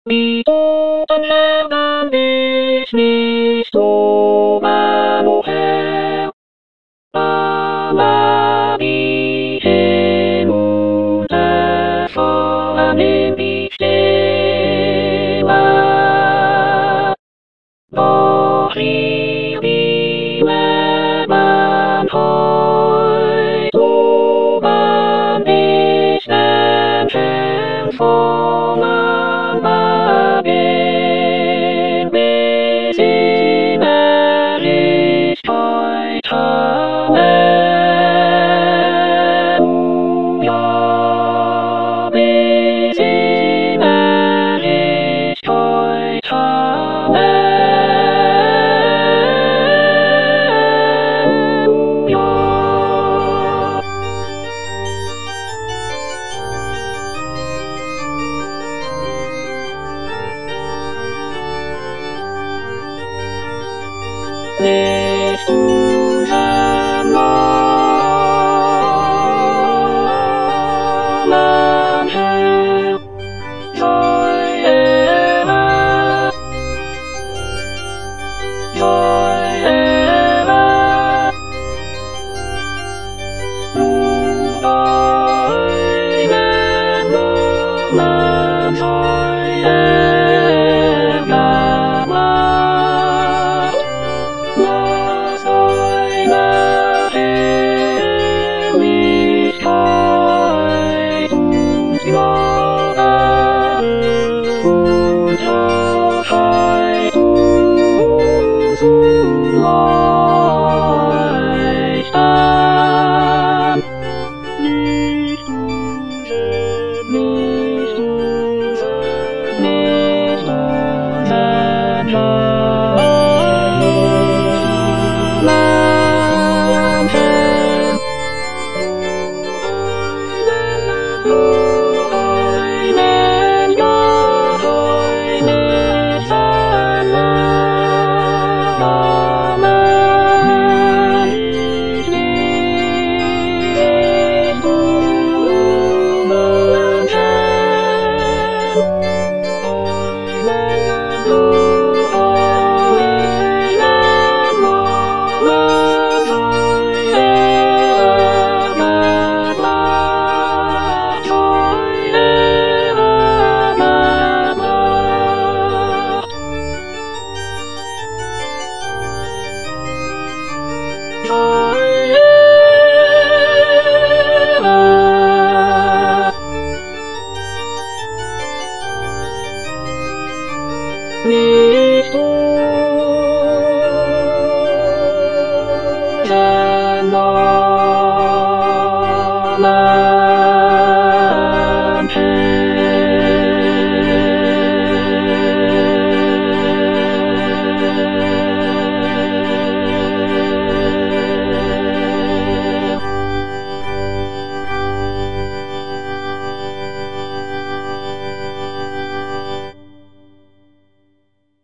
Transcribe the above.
Mito tanserdanis nisto manoher. Amabihenu tasoranem bistema. Dohri bimeman hoi tuban distan sensoman bagen bisimeris hoi tamen uya bisimeris hoi tamen uya. Nicht unseren Herr, Joy Eva, Joy Eva, nur einen Moment, Joy Eva, lass deine Herrlichkeit uns Gnade und Herrlichkeit uns leuchten. Nicht unser, nicht unser, nicht unseren Menschen. Einen Gott, einen Namen, nicht Nicht